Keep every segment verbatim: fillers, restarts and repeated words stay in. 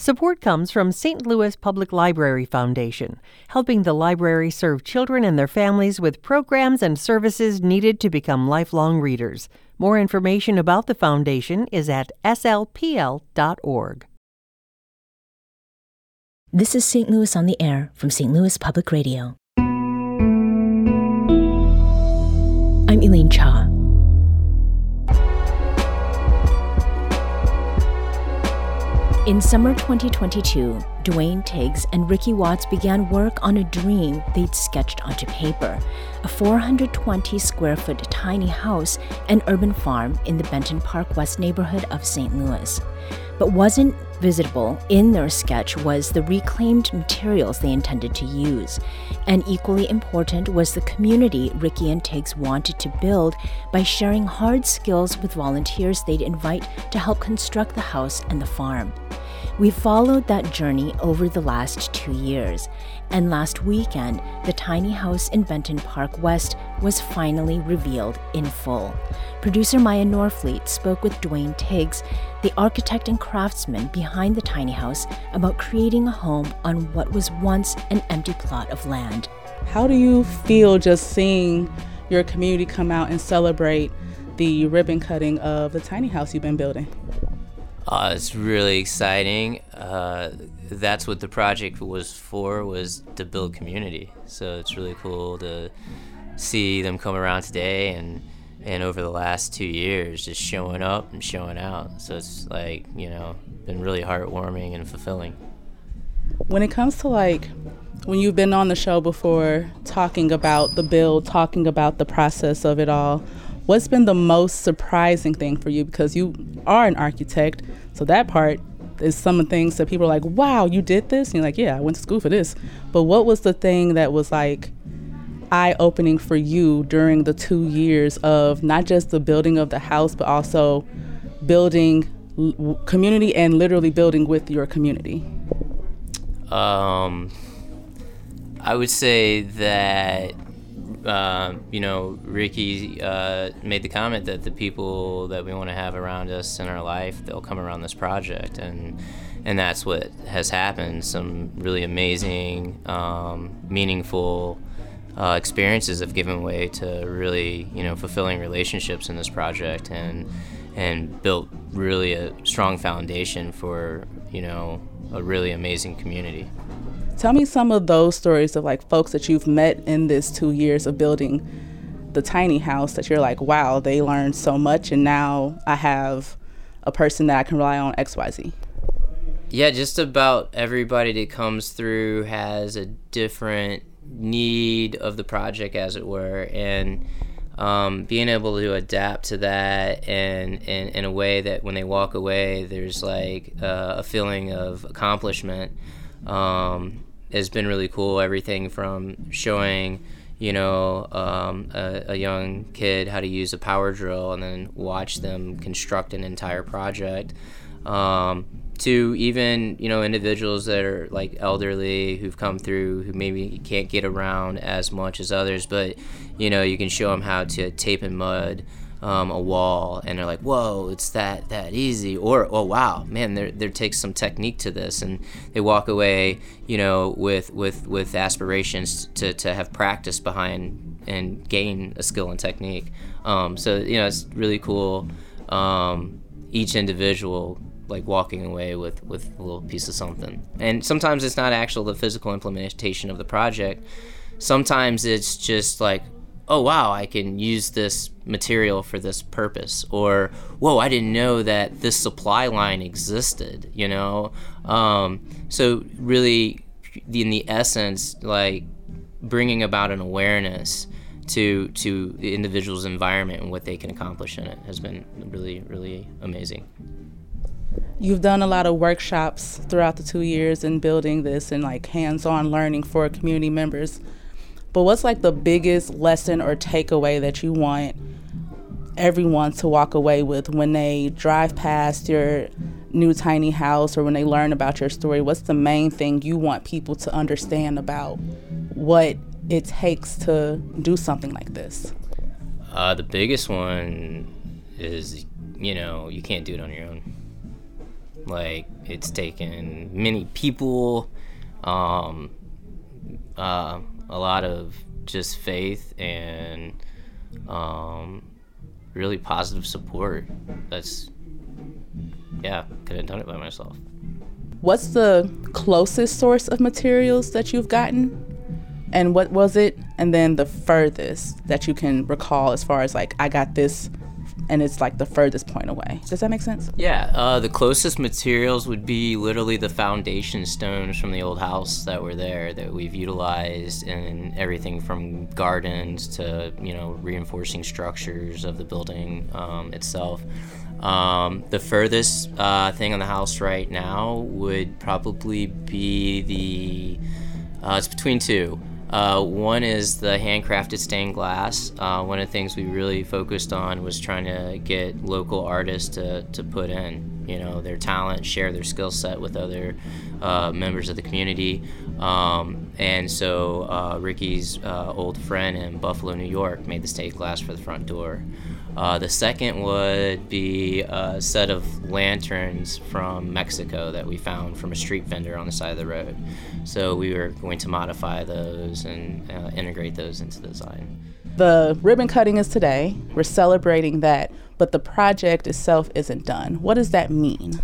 Support comes from Saint Louis Public Library Foundation, helping the library serve children and their families with programs and services needed to become lifelong readers. More information about the foundation is at s l p l dot org. This is Saint Louis on the Air from Saint Louis Public Radio. I'm Elaine Cha. In summer twenty twenty-two, Dwayne Tiggs and Ricky Watts began work on a dream they'd sketched onto paper, a four hundred twenty square foot tiny house and urban farm in the Benton Park West neighborhood of Saint Louis. But wasn't visible in their sketch was the reclaimed materials they intended to use. And equally important was the community Ricky and Tiggs wanted to build by sharing hard skills with volunteers they'd invite to help construct the house and the farm. We followed that journey over the last two years, and last weekend, the tiny house in Benton Park West was finally revealed in full. Producer Maya Norfleet spoke with Dwayne Tiggs, the architect and craftsman behind the tiny house, about creating a home on what was once an empty plot of land. How do you feel just seeing your community come out and celebrate the ribbon cutting of the tiny house you've been building? Uh, it's really exciting. Uh, that's what the project was for, was to build community. So it's really cool to see them come around today and and over the last two years just showing up and showing out. So it's like, you know, been really heartwarming and fulfilling. When it comes to like, when you've been on the show before talking about the build, talking about the process of it all, what's been the most surprising thing for you? Because you are an architect, so that part is some of the things that people are like, wow, you did this? And you're like, yeah, I went to school for this. But what was the thing that was like eye-opening for you during the two years of not just the building of the house, but also building l- community and literally building with your community? Um, I would say that Uh, you know, Ricky uh, made the comment that the people that we want to have around us in our life, they'll come around this project, and and that's what has happened. Some really amazing, um, meaningful uh, experiences have given way to really, you know, fulfilling relationships in this project, and and built really a strong foundation for, you know, a really amazing community. Tell me some of those stories of like folks that you've met in this two years of building the tiny house that you're like, wow, they learned so much and now I have a person that I can rely on X Y Z. Yeah, just about everybody that comes through has a different need of the project, as it were, and um, being able to adapt to that and in a way that when they walk away, there's like uh, a feeling of accomplishment. Um, has been really cool. Everything from showing, you know, um, a, a young kid how to use a power drill and then watch them construct an entire project, um, to even, you know, individuals that are like elderly who've come through who maybe can't get around as much as others, but, you know, you can show them how to tape in mud Um, a wall, and they're like, whoa, it's that that easy, or oh wow, man, there there takes some technique to this, and they walk away, you know, with with with aspirations to to have practice behind and gain a skill and technique. Um, so you know, it's really cool. Um, each individual like walking away with with a little piece of something, and sometimes it's not actual the physical implementation of the project. Sometimes it's just like, oh wow, I can use this material for this purpose, or whoa, I didn't know that this supply line existed, you know. Um, so really, in the essence, like bringing about an awareness to to the individual's environment and what they can accomplish in it has been really, really amazing. You've done a lot of workshops throughout the two years in building this and like hands-on learning for community members. But what's like the biggest lesson or takeaway that you want everyone to walk away with when they drive past your new tiny house or when they learn about your story? What's the main thing you want people to understand about what it takes to do something like this? Uh, the biggest one is, you know, you can't do it on your own. Like, it's taken many people, um, uh, a lot of just faith and um, really positive support. That's, yeah, couldn't have done it by myself. What's the closest source of materials that you've gotten? And what was it? And then the furthest that you can recall as far as like, I got this and it's like the furthest point away. Does that make sense? Yeah, uh, the closest materials would be literally the foundation stones from the old house that were there that we've utilized in everything from gardens to, you know, reinforcing structures of the building um, itself. Um, the furthest uh, thing on the house right now would probably be the, uh, it's between two. Uh, one is the handcrafted stained glass. Uh, one of the things we really focused on was trying to get local artists to, to put in, you know, their talent, share their skill set with other uh, members of the community. Um, and so uh, Ricky's uh, old friend in Buffalo, New York, made the stained glass for the front door. Uh, the second would be a set of lanterns from Mexico that we found from a street vendor on the side of the road. So we were going to modify those and uh, integrate those into the design. The ribbon cutting is today. We're celebrating that, but the project itself isn't done. What does that mean?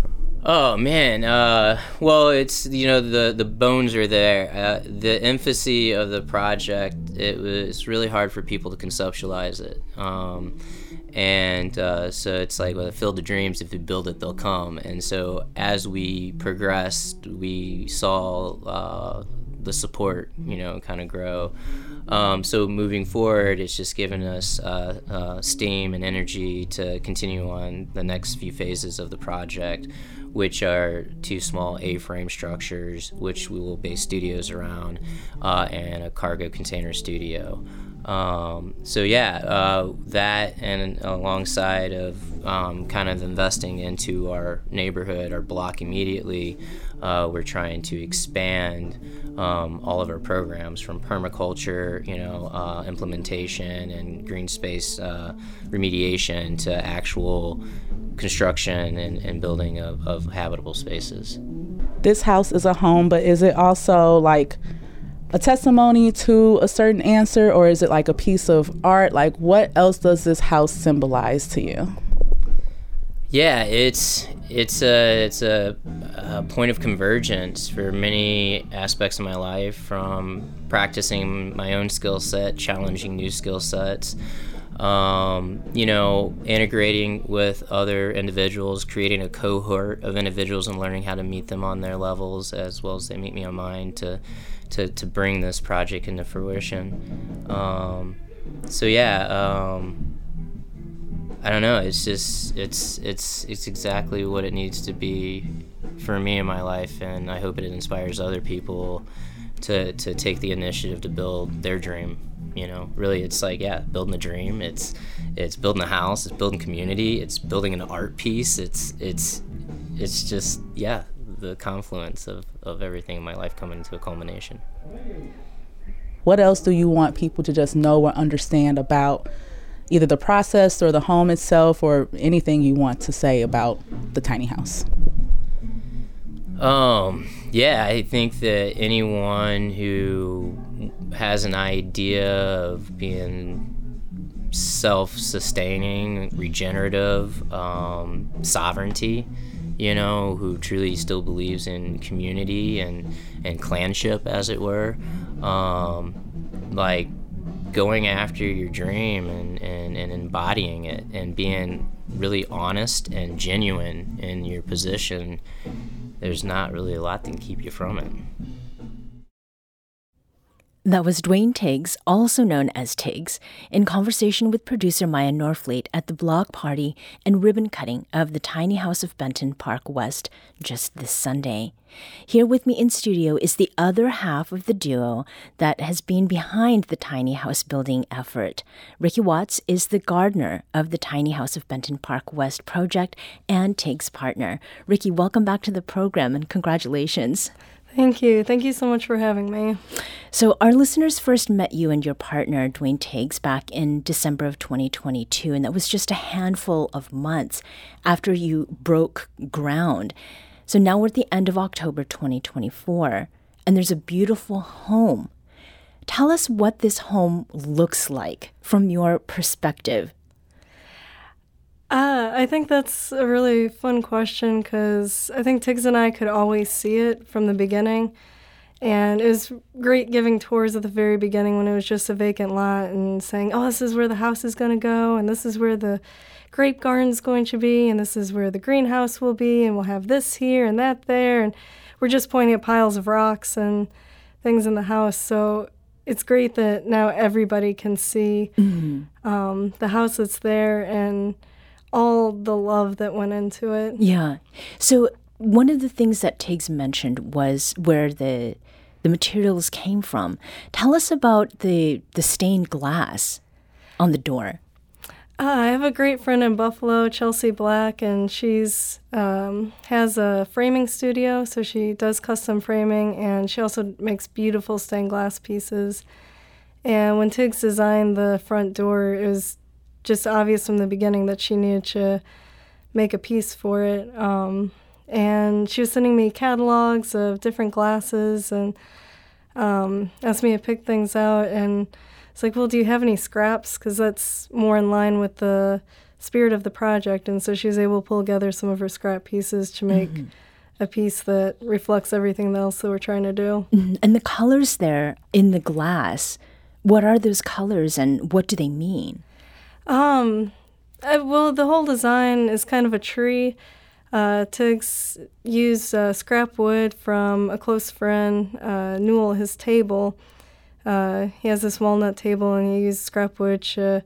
Oh man, uh, well, it's, you know, the, the bones are there. Uh, the emphasis of the project, it was really hard for people to conceptualize it. Um, and uh, so it's like, well, Field of Dreams, if you build it, they'll come. And so as we progressed, we saw uh, the support, you know, kind of grow. Um, so moving forward, it's just given us uh, uh, steam and energy to continue on the next few phases of the project, which are two small A-frame structures, which we will base studios around, uh, and a cargo container studio. Um, so yeah, uh, that and alongside of um, kind of investing into our neighborhood, our block immediately, uh, we're trying to expand um, all of our programs from permaculture, you know, uh, implementation and green space uh, remediation to actual construction and, and building of, of habitable spaces. This house is a home, but is it also like a testimony to a certain answer, or is it like a piece of art? Like, what else does this house symbolize to you? Yeah, it's it's a it's a, a point of convergence for many aspects of my life, from practicing my own skill set, challenging new skill sets, um, you know, integrating with other individuals, creating a cohort of individuals and learning how to meet them on their levels as well as they meet me on mine to to, to bring this project into fruition. Um, so yeah, um, I don't know, it's just, it's, it's, it's exactly what it needs to be for me in my life, and I hope it inspires other people to, to take the initiative to build their dream. You know, really, it's like, yeah, building a dream. It's, it's building a house. It's building community. It's building an art piece. It's, it's, it's just, yeah, the confluence of, of everything in my life coming into a culmination. What else do you want people to just know or understand about either the process or the home itself, or anything you want to say about the tiny house? Um, yeah, I think that anyone who has an idea of being self-sustaining, regenerative, um, sovereignty, you know, who truly still believes in community and, and clanship, as it were, um, like going after your dream and, and, and embodying it and being really honest and genuine in your position, there's not really a lot that can keep you from it. That was Dwayne Tiggs, also known as Tiggs, in conversation with producer Maya Norfleet at the block party and ribbon cutting of the Tiny House of Benton Park West just this Sunday. Here with me in studio is the other half of the duo that has been behind the tiny house building effort. Ricky Watts is the gardener of the Tiny House of Benton Park West project and Tiggs' partner. Ricky, welcome back to the program and congratulations. Thank you. Thank you so much for having me. So our listeners first met you and your partner, Dwayne Tiggs, back in December of twenty twenty-two, and that was just a handful of months after you broke ground. So now we're at the end of October twenty twenty-four, and there's a beautiful home. Tell us what this home looks like from your perspective. Uh, I think that's a really fun question because I think Tiggs and I could always see it from the beginning. And it was great giving tours at the very beginning when it was just a vacant lot and saying, oh, this is where the house is going to go, and this is where the grape garden's going to be, and this is where the greenhouse will be, and we'll have this here and that there. And we're just pointing at piles of rocks and things in the house. So it's great that now everybody can see mm-hmm. um, the house that's there and all the love that went into it. Yeah. So one of the things that Tiggs mentioned was where the the materials came from. Tell us about the the stained glass on the door. Uh, I have a great friend in Buffalo, Chelsea Black, and she's um, has a framing studio, so she does custom framing, and she also makes beautiful stained glass pieces. And when Tiggs designed the front door, it was just obvious from the beginning that she needed to make a piece for it. Um, and she was sending me catalogs of different glasses and um, asked me to pick things out. And it's like, well, do you have any scraps? Because that's more in line with the spirit of the project. And so she was able to pull together some of her scrap pieces to make mm-hmm. a piece that reflects everything else that we're trying to do. Mm-hmm. And the colors there in the glass, what are those colors and what do they mean? Um, I, well, the whole design is kind of a tree. Uh, Tiggs used uh, scrap wood from a close friend, uh, Newell, his table. Uh, he has this walnut table, and he used scrap wood to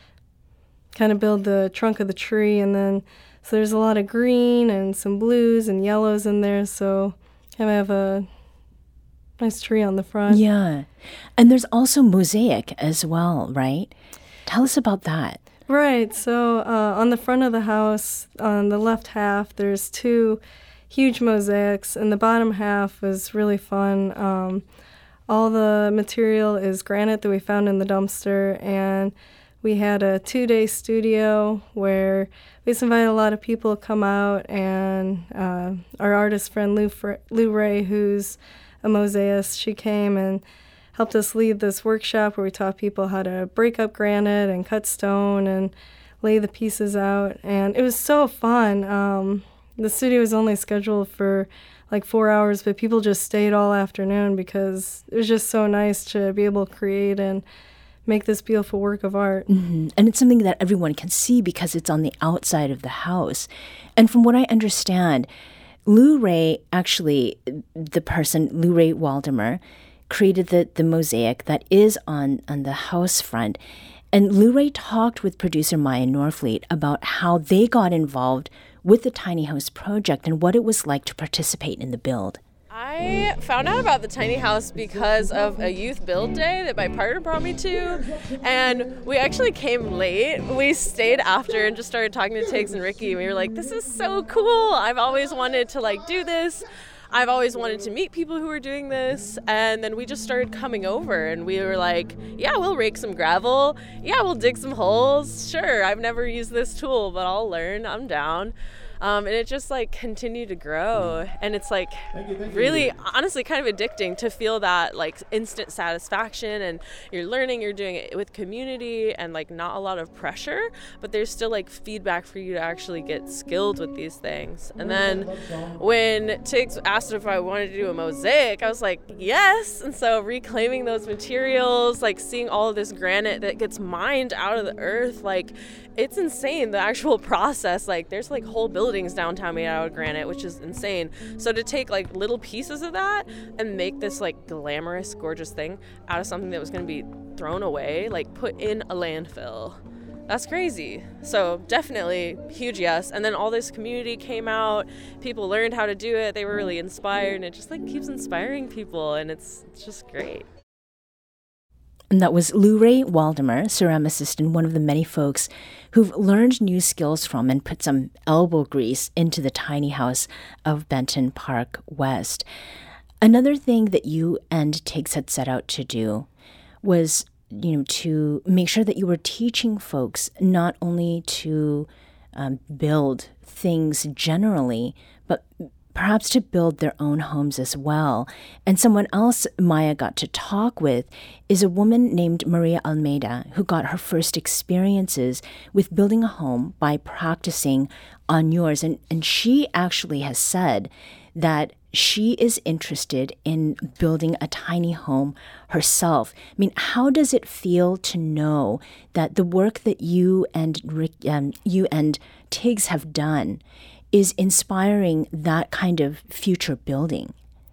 kind of build the trunk of the tree. And then, so there's a lot of green and some blues and yellows in there, so kind of have a nice tree on the front. Yeah. And there's also mosaic as well, right? Tell us about that. Right. So uh, on the front of the house, on the left half, there's two huge mosaics, and the bottom half was really fun. Um, all the material is granite that we found in the dumpster, and we had a two-day studio where we just invited a lot of people to come out, and uh, our artist friend Lou, Fr- Lou Ray, who's a mosaicist, she came and helped us lead this workshop where we taught people how to break up granite and cut stone and lay the pieces out. And it was so fun. Um, the studio was only scheduled for like four hours, but people just stayed all afternoon because it was just so nice to be able to create and make this beautiful work of art. Mm-hmm. And it's something that everyone can see because it's on the outside of the house. And from what I understand, Lou Ray, actually, the person, Lou Ray Waldemer, created the, the mosaic that is on, on the house front. And Lou Ray talked with producer Maya Norfleet about how they got involved with the Tiny House Project and what it was like to participate in the build. I found out about the tiny house because of a youth build day that my partner brought me to, and we actually came late. We stayed after and just started talking to Tiggs and Ricky, and we were like, this is so cool. I've always wanted to like do this. I've always wanted to meet people who are doing this. And then we just started coming over, and we were like, yeah, we'll rake some gravel. Yeah, we'll dig some holes. Sure, I've never used this tool, but I'll learn. I'm down. Um, and it just like continued to grow, and it's like really honestly kind of addicting to feel that like instant satisfaction, and you're learning, you're doing it with community and like not a lot of pressure, but there's still like feedback for you to actually get skilled with these things. And then when Tiggs asked if I wanted to do a mosaic, I was like, yes. And so reclaiming those materials, like seeing all of this granite that gets mined out of the earth, like it's insane, the actual process. Like there's like whole buildings downtown made out of granite, which is insane. So to take like little pieces of that and make this like glamorous, gorgeous thing out of something that was going to be thrown away, like put in a landfill, that's crazy. So definitely huge yes. And then all this community came out, people learned how to do it, they were really inspired, and it just like keeps inspiring people, and it's, it's just great. And that was Lou Ray Waldemer, ceramicist and one of the many folks who've learned new skills from and put some elbow grease into the tiny house of Benton Park West. Another thing that you and Tiggs had set out to do was, you know, to make sure that you were teaching folks not only to um, build things generally, but perhaps to build their own homes as well. And someone else Maya got to talk with is a woman named Maria Almeida, who got her first experiences with building a home by practicing on yours. And, and she actually has said that she is interested in building a tiny home herself. I mean, how does it feel to know that the work that you and Rick, um, you and Tiggs have done is inspiring that kind of future building?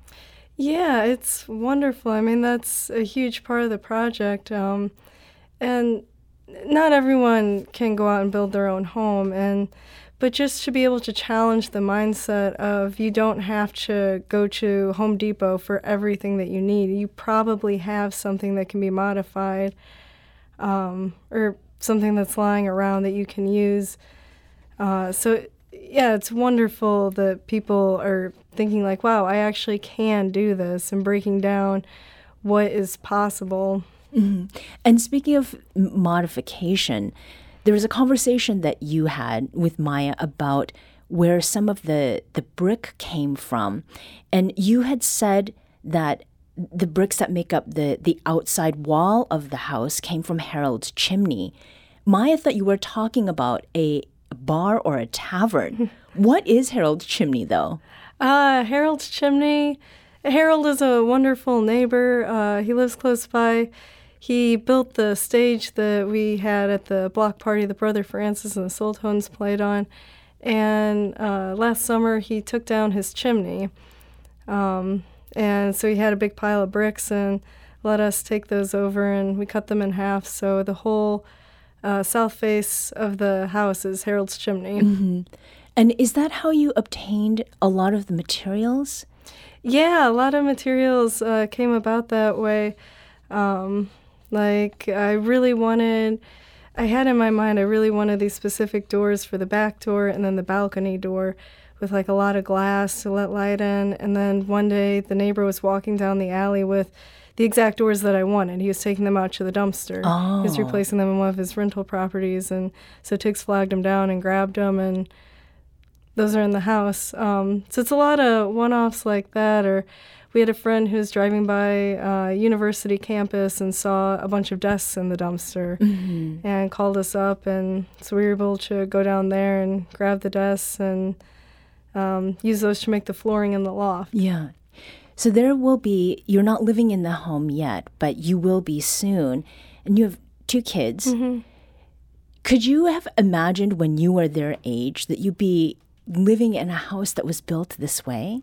Yeah, it's wonderful. I mean, that's a huge part of the project. Um, and not everyone can go out and build their own home. And but just to be able to challenge the mindset of you don't have to go to Home Depot for everything that you need. You probably have something that can be modified, um, or something that's lying around that you can use. Uh, so, yeah, it's wonderful that people are thinking like, wow, I actually can do this, and breaking down what is possible. Mm-hmm. And speaking of modification, there was a conversation that you had with Maya about where some of the, the brick came from. And you had said that the bricks that make up the, the outside wall of the house came from Harold's Chimney. Maya thought you were talking about a bar or a tavern. What is Harold's Chimney, though? Uh, Harold's Chimney, Harold is a wonderful neighbor. Uh, he lives close by. He built the stage that we had at the block party the Brother Francis and the Soultones played on. And uh, last summer, he took down his chimney. Um, and so he had a big pile of bricks and let us take those over, and we cut them in half. So the whole uh, south face of the house is Harold's Chimney. Mm-hmm. And is that how you obtained a lot of the materials? Yeah, a lot of materials uh, came about that way. Um, like, I really wanted, I had in my mind, I really wanted these specific doors for the back door and then the balcony door with, like, a lot of glass to let light in. And then one day, the neighbor was walking down the alley with the exact doors that I wanted. He was taking them out to the dumpster. Oh. He was replacing them in one of his rental properties. And so Tiggs flagged them down and grabbed them, and those are in the house. Um, so it's a lot of one-offs like that. Or we had a friend who was driving by uh, university campus and saw a bunch of desks in the dumpster, mm-hmm. and called us up. And so we were able to go down there and grab the desks and um, use those to make the flooring in the loft. Yeah. So there will be, you're not living in the home yet, but you will be soon. And you have two kids. Mm-hmm. Could you have imagined when you were their age that you'd be living in a house that was built this way?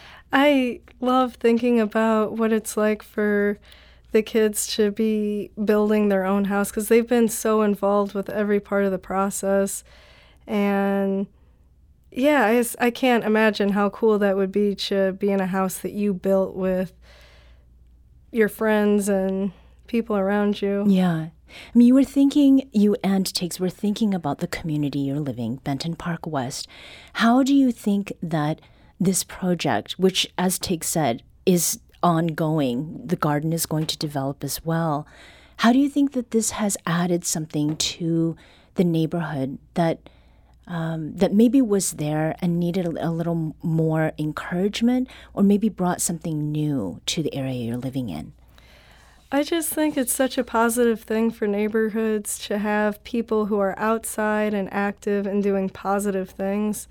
I love thinking about what it's like for the kids to be building their own house, because they've been so involved with every part of the process. And yeah, I, just, I can't imagine how cool that would be to be in a house that you built with your friends and people around you. Yeah. I mean, you were thinking, you and Tiggs were thinking about the community you're living, Benton Park West. How do you think that this project, which, as Tiggs said, is ongoing, the garden is going to develop as well, how do you think that this has added something to the neighborhood that um, that maybe was there and needed a, a little more encouragement, or maybe brought something new to the area you're living in? I just think it's such a positive thing for neighborhoods to have people who are outside and active and doing positive things.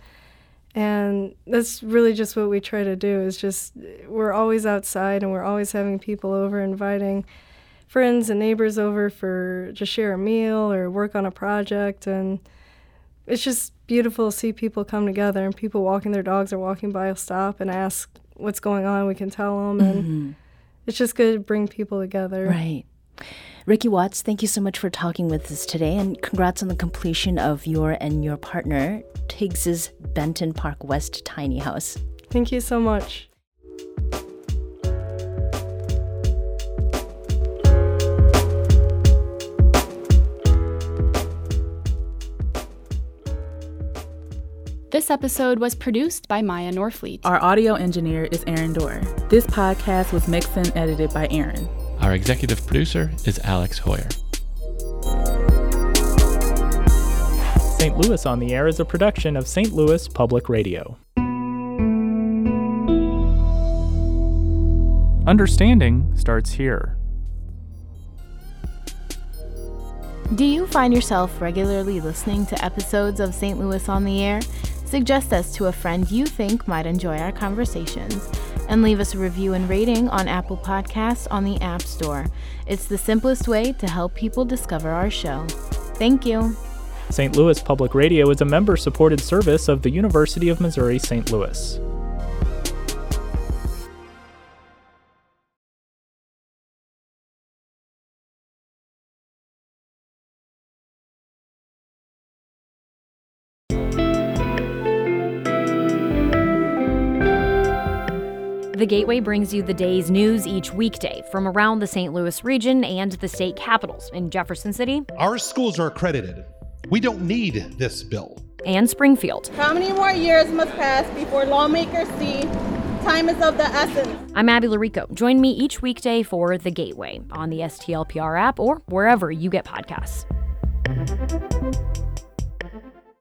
And that's really just what we try to do, is just, we're always outside and we're always having people over, inviting friends and neighbors over for to share a meal or work on a project. And it's just beautiful to see people come together, and people walking their dogs or walking by will stop and ask what's going on. We can tell them. And mm-hmm. it's just good to bring people together. Right. Ricky Watts, thank you so much for talking with us today, and congrats on the completion of your and your partner Tiggs's Benton Park West tiny house. Thank you so much. This episode was produced by Maya Norfleet. Our audio engineer is Aaron Dorr. This podcast was mixed and edited by Aaron. Our executive producer is Alex Hoyer. Saint Louis on the Air is a production of Saint Louis Public Radio. Understanding starts here. Do you find yourself regularly listening to episodes of Saint Louis on the Air? Suggest us to a friend you think might enjoy our conversations, and leave us a review and rating on Apple Podcasts on the App Store. It's the simplest way to help people discover our show. Thank you. Saint Louis Public Radio is a member-supported service of the University of Missouri Saint Louis. The Gateway brings you the day's news each weekday from around the Saint Louis region and the state capitals in Jefferson City. Our schools are accredited. We don't need this bill. And Springfield. How many more years must pass before lawmakers see time is of the essence? I'm Abby Larico. Join me each weekday for The Gateway on the S T L P R app or wherever you get podcasts.